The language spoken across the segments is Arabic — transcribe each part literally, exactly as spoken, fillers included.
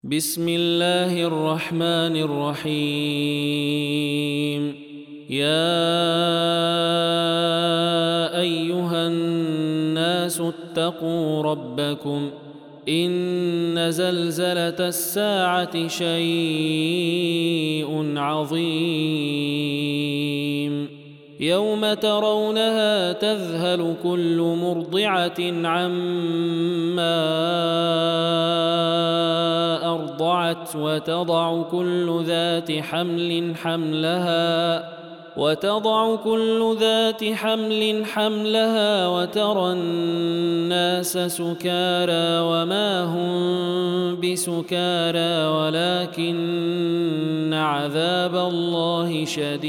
بسم الله الرحمن الرحيم. يا أيها الناس اتقوا ربكم إن زلزلة الساعة شيء عظيم يوم ترونها تذهل كل مرضعة عما أرضعت وتضع كل ذات حمل حملها وتضع كل ذات حمل حملها وترى الناس سكارى وما هم بسكارى ولكن عذاب الله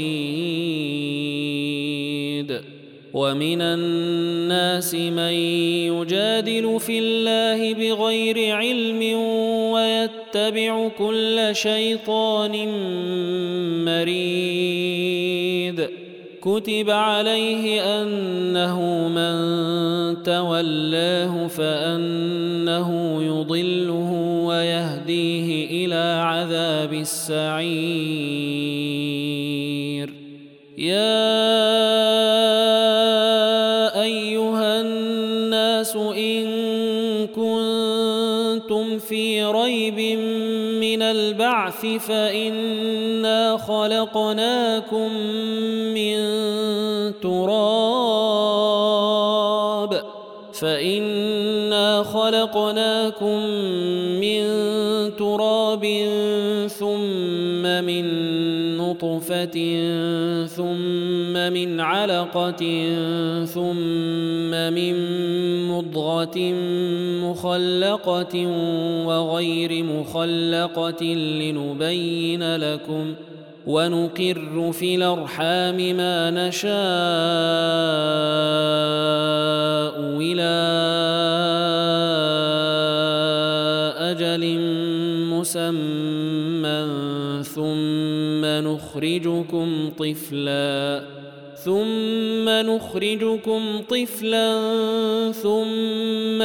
شديد. ومن الناس من يجادل في الله بغير علم ويتبع كل شيطان مريد. كتب عليه أنه من تولاه فأنه يضله ويهديه إلى عذاب السعير. يا أيها الناس إن كنتم في ريب من البعث فإنا خلقناكم من تراب فإنا خلقناكم من تراب ثم من نطفة ثم من علقة ثم من مضغة مخلقة وغير مخلقة لنبين لكم ونقر في الأرحام ما نشاء إلى أجل مسمى ثم نخرجكم طفلا ثم نخرجكم طفلا ثم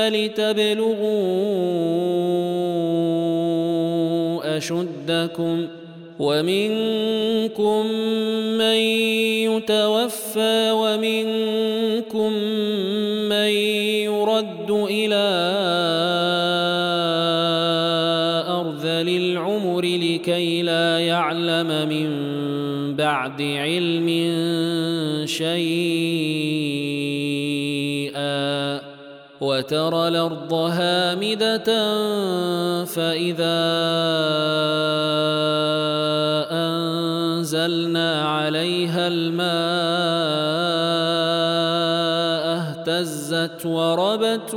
لتبلغوا أشدكم ومنكم من يتوفى ومنكم من يرد إلى أرذل العمر لكي لا يعلم من بعد علم شيئا. وترى الأرض هامدة فإذا أنزلنا عليها الماء اهتزت وربت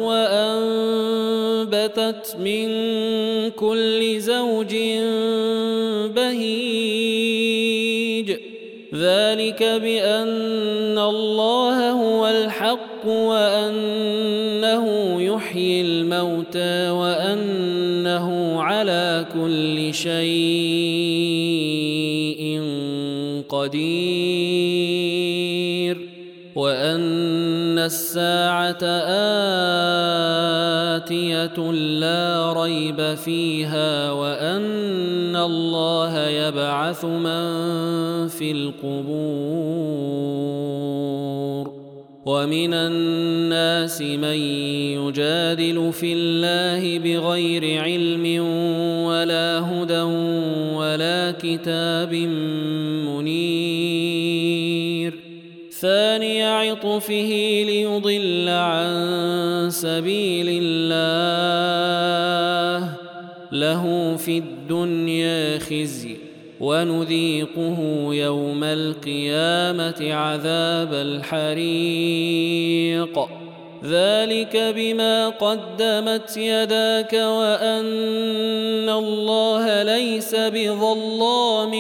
وأنبتت من كل زوج بهيج. ذلك بأن الله هو الحق وأنه يحيي الموتى وأنه على كل شيء قدير وأن الساعة آتية لا ريب فيها وأن الله يبعث من في القبور. ومن الناس من يجادل في الله بغير علم ولا هدى ولا كتاب منير. ثاني عطفه ليضل عن سبيل الله له في الدنيا خزي ونذيقه يوم القيامة عذاب الحريق. ذلك بما قدمت يداك وأن الله ليس بظلام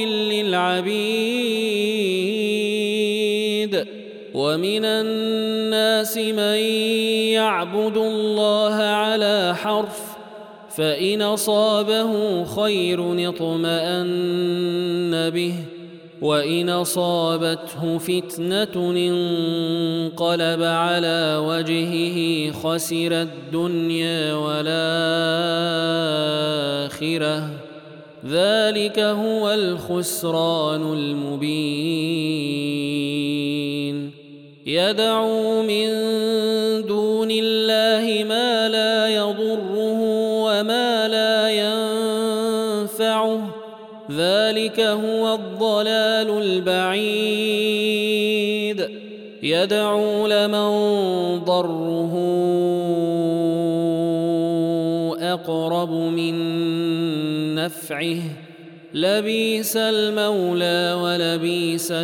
للعبيد. ومن الناس من يعبد الله على حرف فإن أصابه خير اطمأن به وإن أصابته فتنة انقلب على وجهه خسر الدنيا والآخرة الآخرة ذلك هو الخسران المبين يدعو من دون الله ما لا يضره وما لا ينفعه ذلك هو الضلال البعيد يدعو لمن ضره أقرب من نفعه لبيس المولى ولبيس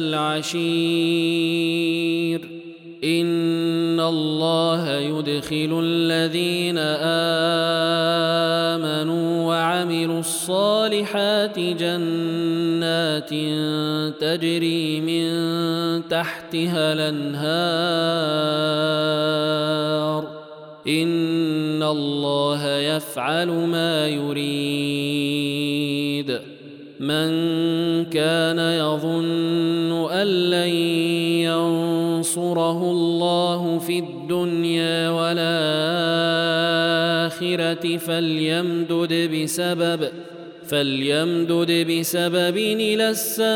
العشير إن الله يدخل الذين آمنوا وعملوا الصالحات جنات تجري من تحتها الأنهار إن الله يفعل ما يريد من كان يظن أن لن ينصره الله في الدنيا والآخرة فليمدد بسبب فليمدد بسبب إلى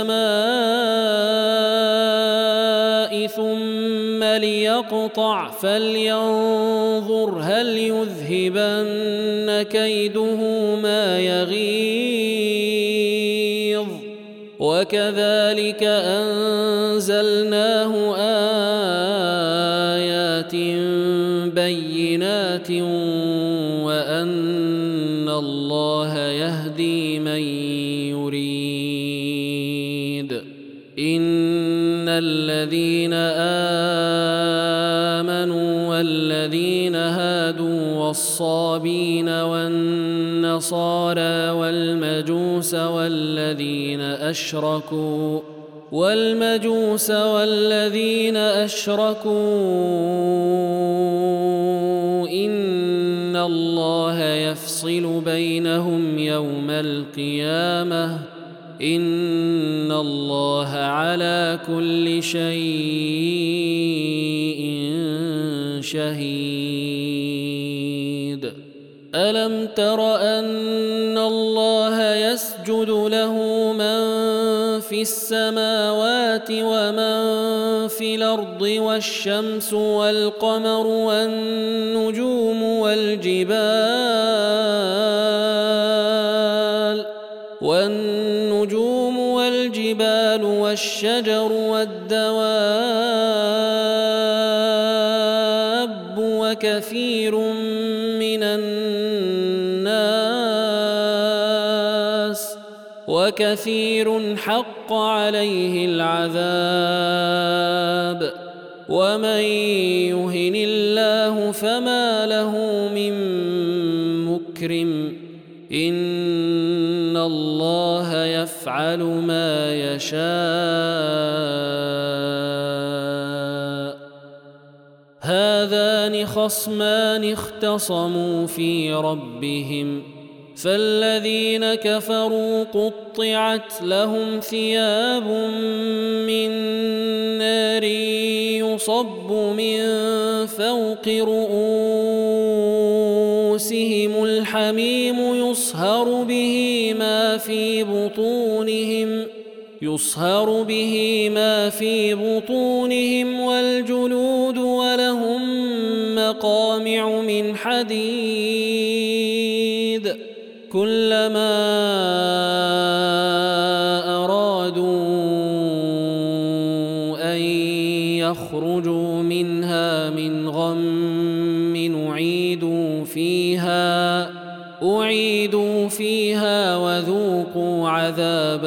السماء ثم ليقطع فلينظر هل يذهبن كيده ما يغيظ وكذلك أنزلناه آيات بينات وأن الله يهدي من يريد إن الذين آمنوا والذين هادوا والصابين والنصارى والمجوس والذين أشركوا والمجوس والذين أشركوا إن الله يفصل بينهم يوم القيامة إن الله على كل شيء شهيد ألم تر أن الله يسجد له من في السماوات ومن في الأرض والشمس والقمر والنجوم والجبال والنجوم والجبال والشجر والدواب وكثير من الناس وكثير حق عليه العذاب ومن يهن الله فما له من مكرم إن الله يفعل ما يشاء هذان خصمان اختصموا في ربهم فالذين كفروا قطعت لهم ثياب من نار يصب من فوق رؤوسهم الحميم يصهر به ما في بطونهم يصهر به ما في بطونهم والجلود ولهم مقامع من حديد كلما أرادوا أن يخرجوا منها من غم أعيدوا فيها أعيدوا فيها وذوقوا عذاب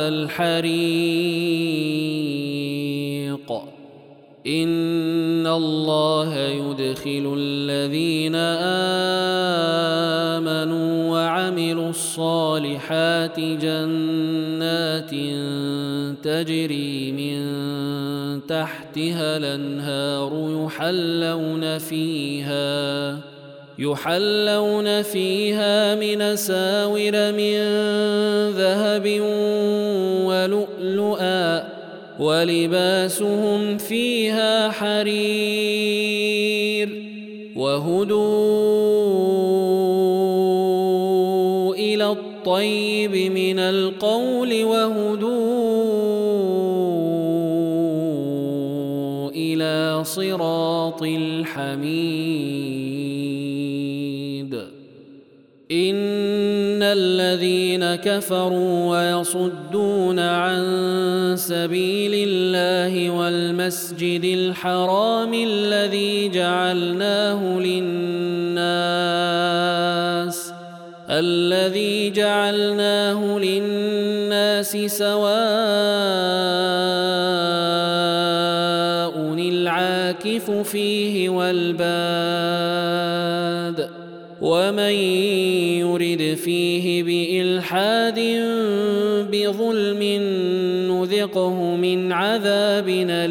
الحريق إن الله يدخل الذين آمنوا وعملوا الصالحات جنات تجري من تحتها الأنهار يحلون فيها يحلون فيها من أساور من ذهب ولؤلؤا ولباسهم فيها حرير وهدوا إلى إلى الطيب من القول وهدوا إلى صراط الحميد. إن الذين كفروا ويصدون عن سبيل الله والمسجد الحرام الذي جعلناه للناس الذي جعلناه للناس سواء العاكف فيه والباد ومن يرد فيه بإلحاد بظلم نذقه من عذاب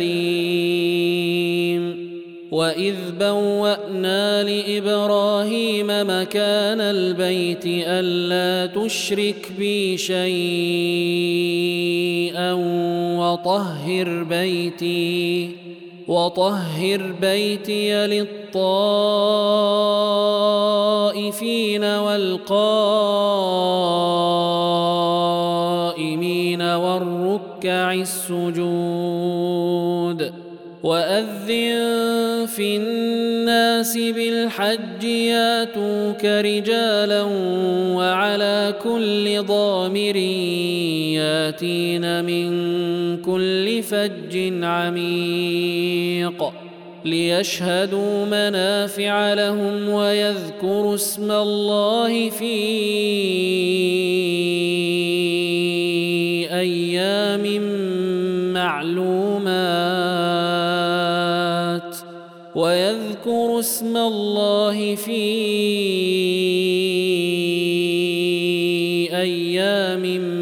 أليم. وإذ بوأنا لإبراهيم مكان البيت ألا تشرك بي شيئا وطهر بيتي وطهر بيتي للطائفين والقائمين والركع السجود. وأذن في الناس بالحج ياتوك رجالا وعلى كل ضامر ياتين من كل فج عميق ليشهدوا منافع لهم ويذكروا اسم الله في أيام معلومات ويذكروا اسم الله في أيام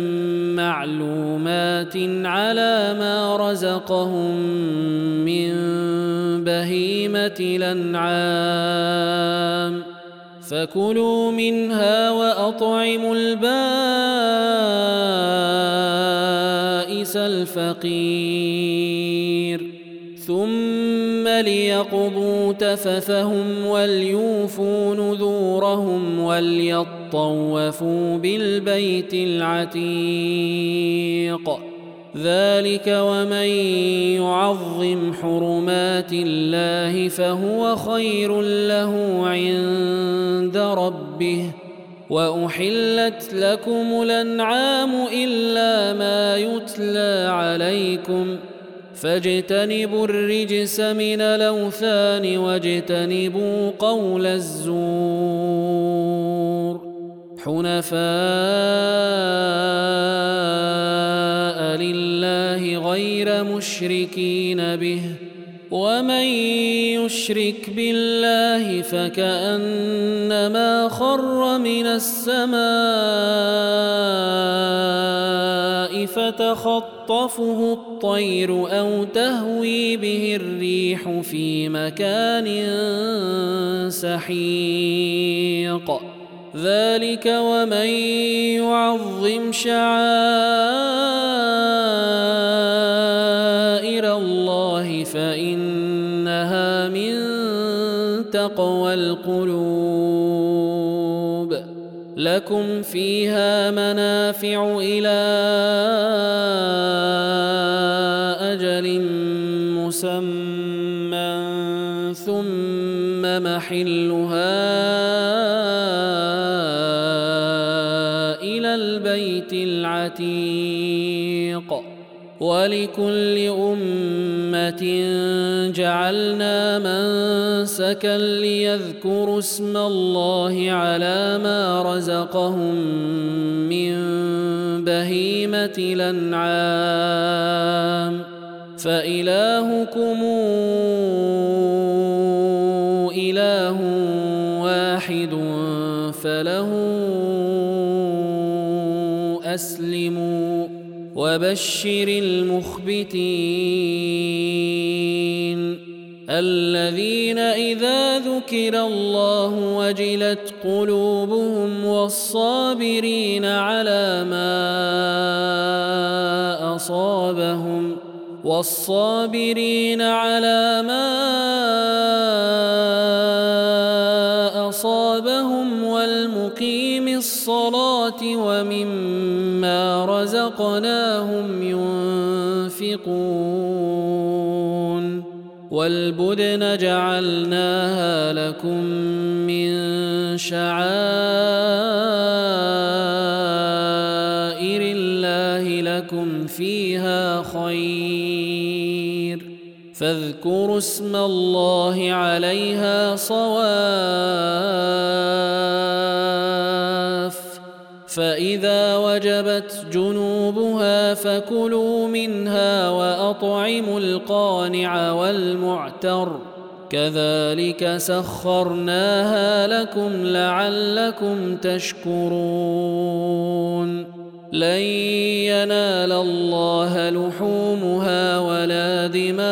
معلومات على ما رزقهم من بهيمة الأنعام فكلوا منها وأطعموا البائس الفقير ثم ليقضوا تفثهم وليوفوا نذورهم وليطوفوا بالبيت العتيق. ذلك ومن يعظم حرمات الله فهو خير له عند ربه. وأحلت لكم الأنعام إلا ما يتلى عليكم فاجتنبوا الرجس من الأوثان واجتنبوا قول الزور حنفاء لله غير مشركين به ومن يشرك بالله فكأنما خر من السماء فتخطفه الطير أو تهوي به الريح في مكان سحيق. ذلك ومن يعظم شعائر الله فإنها من تقوى القلوب. لكم فيها منافع إلى أجل مسمى ثم محلها إلى البيت العتيق. ولكل أمة جعلنا منسكا ليذكروا اسم الله على ما رزقهم من بهيمة الأنعام فإلهكم إله واحد فله أسلموا وبشر المخبتين الذين إذا ذكر الله وجلت قلوبهم والصابرين على ما أصابهم والصابرين على ما أصابهم والمقيم الصلاة ومما رزقناهم ينفقون والبدن جعلناها لكم من شعائر الله لكم فيها خير فاذكروا اسم الله عليها صواف فإذا وجبت جنوبها فكلوا منها وأطعموا القانع والمعتر كذلك سخرناها لكم لعلكم تشكرون لن ينال الله لحومها ولا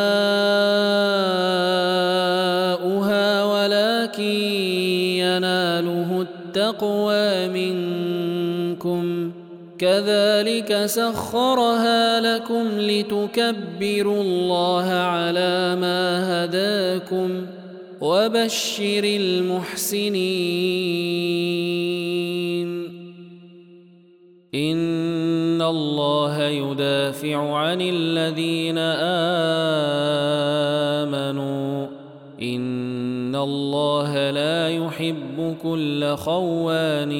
دماؤها ولكن يناله التقوى منكم كذلك سخرها لكم لتكبروا الله على ما هداكم وبشر المحسنين إن الله يدافع عن الذين آمنوا إن الله لا يحب كل خوان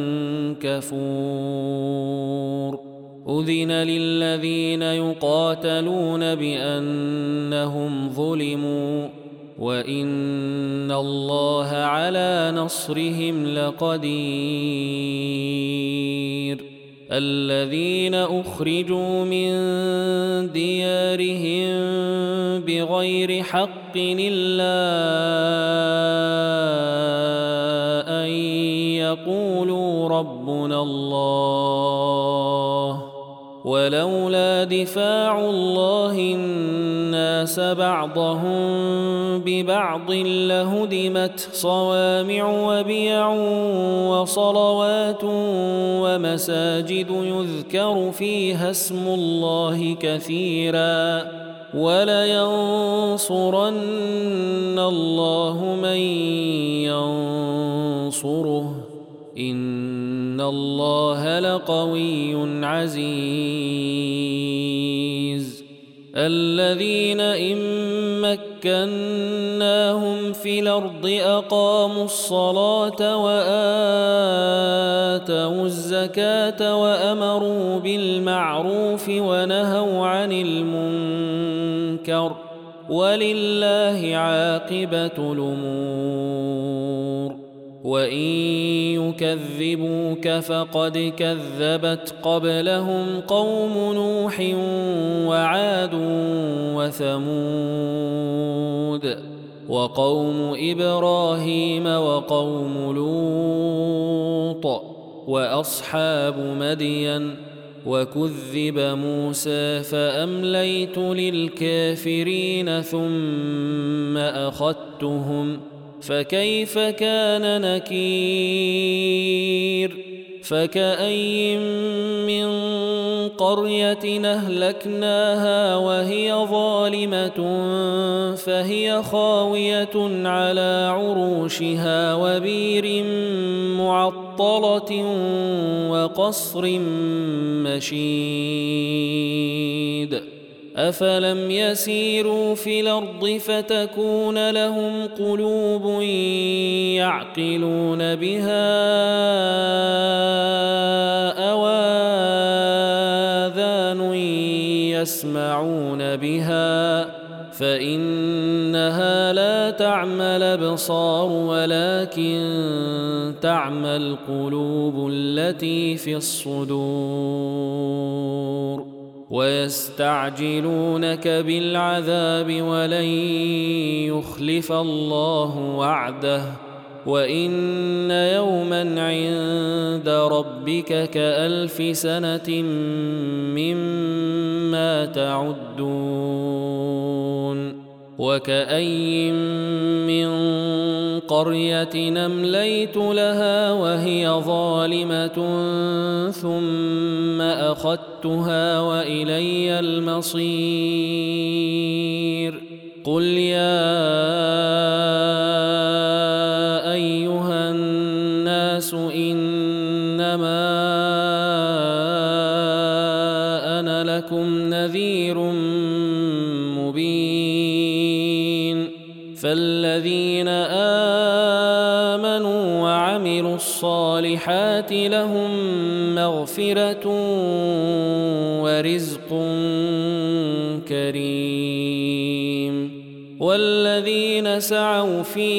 كفور أذن للذين يقاتلون بأنهم ظلموا وإن الله على نصرهم لقدير الذين أخرجوا من ديارهم بغير حق إلا أن يقولوا ربنا الله ولولا دفاع الله الناس بعضهم ببعض لهدمت صوامع وبيع وصلوات ومساجد يذكر فيها اسم الله كثيرا ولينصرن الله من ينصره إن الله لقوي عزيز الذين إن مكناهم في الأرض أقاموا الصلاة وآتوا الزكاة وأمروا بالمعروف ونهوا عن المنكر ولله عاقبة الأمور وإن يكذبوك فقد كذبت قبلهم قوم نوح وعاد وثمود وقوم إبراهيم وقوم لوط وأصحاب مدين وكذب موسى فأمليت للكافرين ثم أخذتهم فكيف كان نكير فكأي من قرية أهلكناها وهي ظالمة فهي خاوية على عروشها وبير معطلة وقصر مشيد أفلم يسيروا في الأرض فتكون لهم قلوب يعقلون بها أو آذان يسمعون بها فإنها لا تعمى الأبصار ولكن تعمى القلوب التي في الصدور ويستعجلونك بالعذاب ولن يخلف الله وعده وإن يوما عند ربك كألف سنة مما تعدون وكأي من قرية أمليت لها وهي ظالمة ثم أخذتها وإلي المصير قل يا أيها الناس إنما الصالحات لهم مغفرة ورزق كريم والذين سعوا في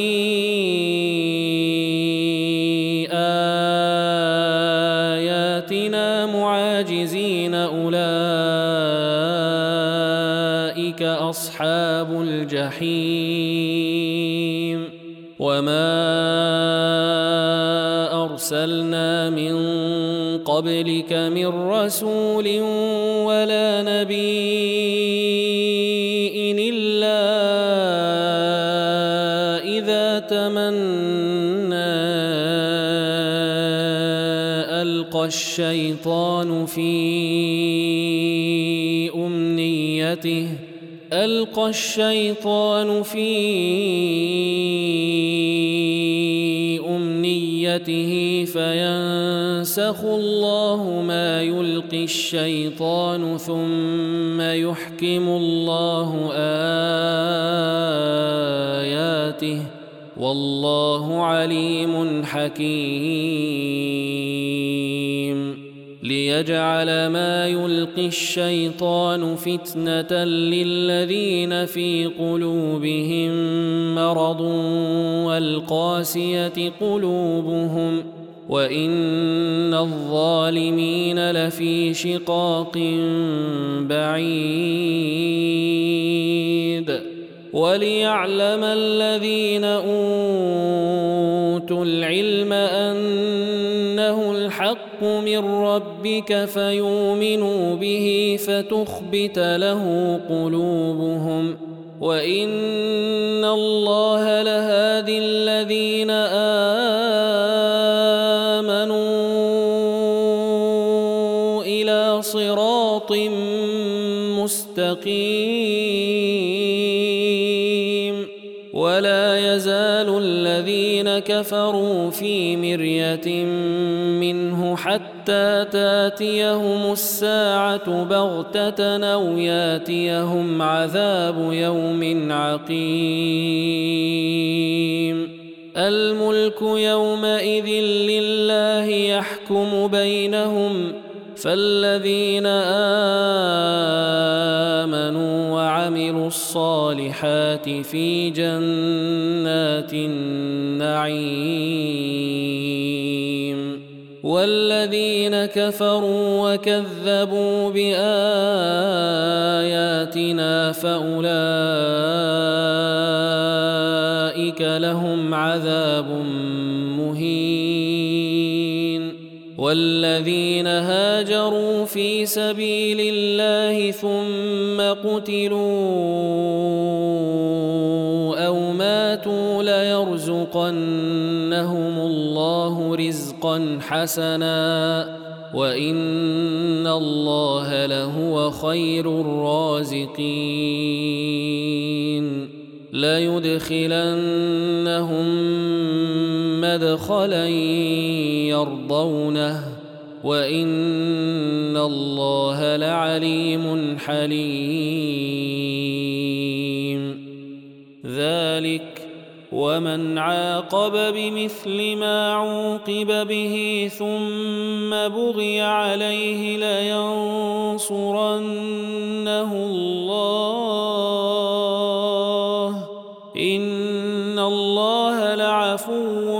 آياتنا معاجزين أولئك أصحاب الجحيم وما أرسلنا من قبلك من رسول ولا نبي إلا إذا تمنى ألقى الشيطان في أمنيته ألقى الشيطان في أمنيته فينسخ الله ما يلقي الشيطان ثم يحكم الله آياته والله عليم حكيم ليجعل ما يلقي الشيطان فتنة للذين في قلوبهم مرض والقاسية قلوبهم وإن الظالمين لفي شقاق بعيد وليعلم الذين أوتوا العلم أنه الحق من ربك فيؤمنوا به فتخبت له قلوبهم وإن الله لهادي الذين آمنوا إلى صراط مستقيم ولا يزال الذين كفروا في مرية منه حتى تاتيهم الساعة بغتة أو ياتيهم عذاب يوم عقيم الملك يومئذ لله يحكم بينهم فالذين آمنوا وعملوا الصالحات في جنات النعيم والذين كفروا وكذبوا بآياتنا فأولئك لهم عذاب مهين والذين هاجروا في سبيل الله ثم قتلوا أو ماتوا ليرزقنهم الله رزقا حسنا وإن الله لهو خير الرازقين ليدخلنهم مدخلا يرضونه وإن الله لعليم حليم ذلك ومن عاقب بمثل ما عوقب به ثم بغي عليه لينصرنه الله إن الله لعفو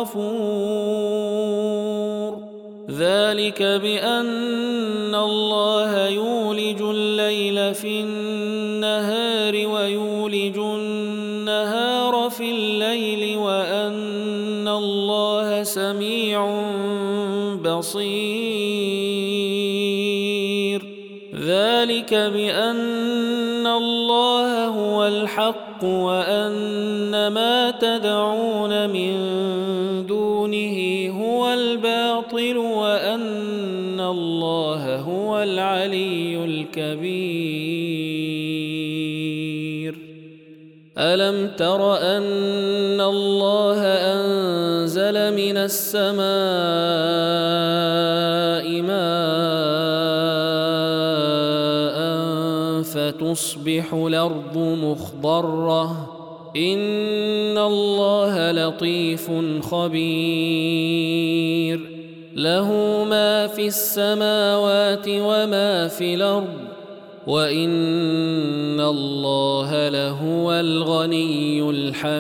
غفور ذلك بأن الله يولج الليل في النهار ويولج النهار في الليل وأن الله سميع بصير ذلك بأن الله هو الحق وأن ما تدعون من دونه هو الباطل وأن الله هو العلي الكبير ألم تر أن الله أنزل من السماء ماء فتصبح الأرض مخضرة إن الله لطيف خبير له ما في السماوات وما في الأرض وإن الله لهو الغني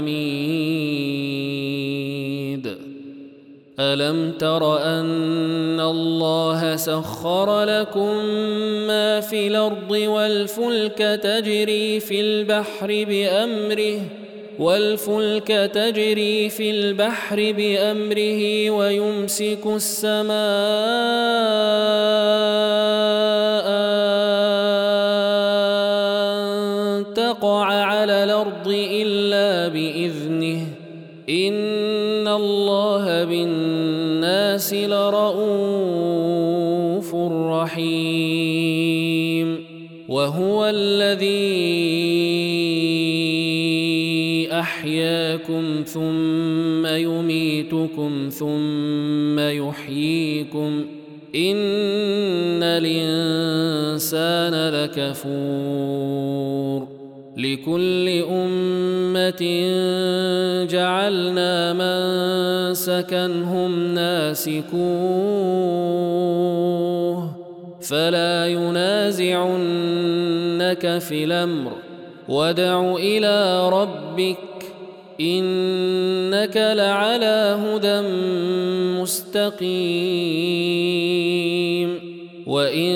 الحميد. ألم تر أن الله سخر لكم ما في الأرض والفلك تجري في البحر بأمره والفلك تجري في البحر بأمره ويمسك السماء أن تقع على الأرض إلا بإذنه إن الله بالناس لرؤوف رحيم. وهو الذي أحياكم ثم يميتكم ثم يحييكم إن الإنسان لكفور. لكل أمة جعلنا منسكا هم ناسكوه فلا ينازعنك في الأمر وادع إلى ربك إنك لعلى هدى مستقيم. وإن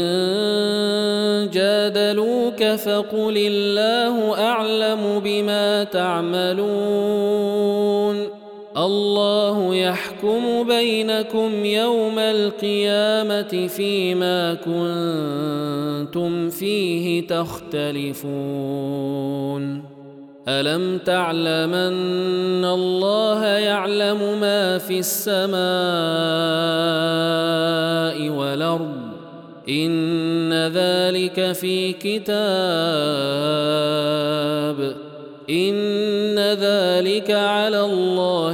جادلوك فقل الله أعلم بما تعملون الله يحكم بينكم يوم القيامة فيما كنتم فيه تختلفون. ألم تعلم أن الله يعلم ما في السماء والأرض إن ذلك في كتاب إن ذلك على الله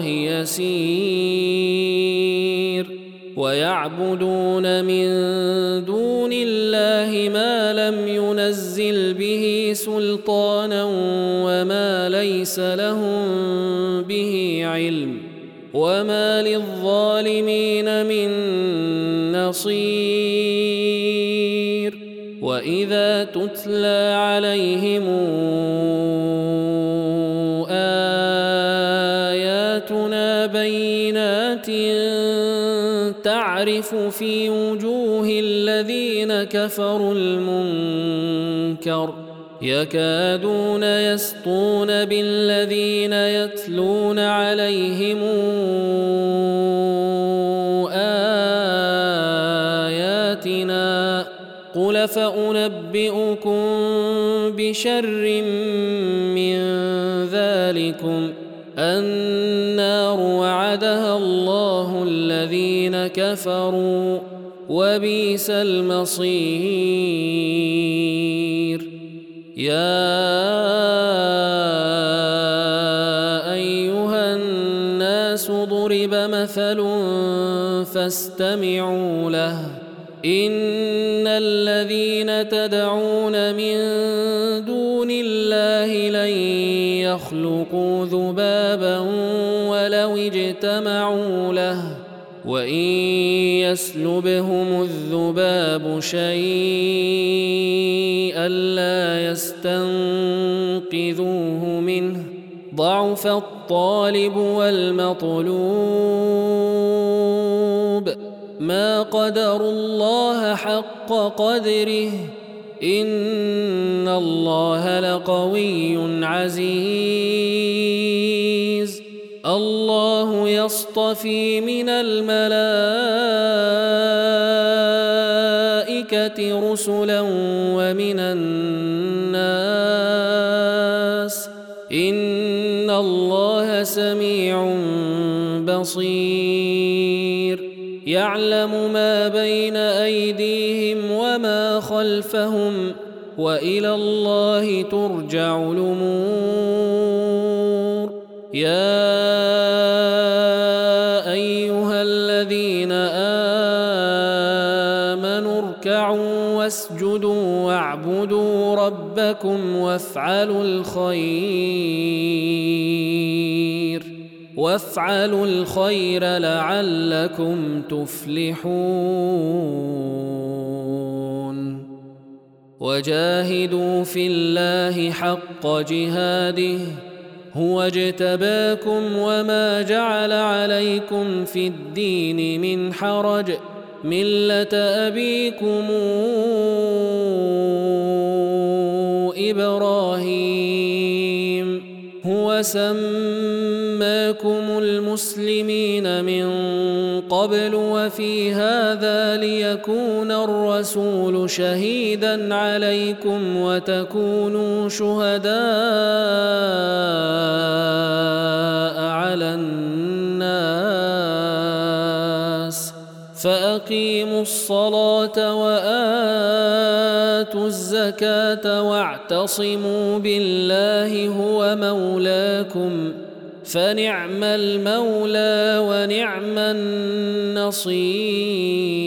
يسير. ويعبدون من دون الله ما لم ينزل به سلطانا وما ليس لهم به علم وما للظالمين من نصير. وإذا تتلى عليهم آياتنا بينات تعرف في وجوه الذين كفروا المنكر يكادون يسطون بالذين يتلون عليهم آياتنا قل فأنبئكم بشر من ذلكم النار وعدها الله الذين كفروا وبئس المصير. يا أيها الناس ضرب مثل فاستمعوا له إن الذين تدعون من دون الله لن يخلقوا ذبابا ولو اجتمعوا له وإن يسلبهم الذباب شيئا لا يستنقذوه منه ضعف الطالب والمطلوب ما قدروا الله حق قدره إن الله لقوي عزيز. الله يصطفي من الملائكة رسلا ومن الناس إن الله سميع بصير. يعلم ما بين أيديهم وما خلفهم وإلى الله ترجع الأمور. يا أيها الذين آمنوا اركعوا واسجدوا واعبدوا ربكم وافعلوا الخير وافعلوا الخير لعلكم تفلحون وجاهدوا في الله حق جهاده هو اجتباكم وما جعل عليكم في الدين من حرج ملة أبيكم إبراهيم هو سماكم المسلمين من قبل وفي هذا ليكون الرسول شهيدا عليكم وتكونوا شهداء على الناس فأقيموا الصلاة وآتوا الزكاة واعتصموا بالله هو مولاكم فنعم المولى ونعم النصير.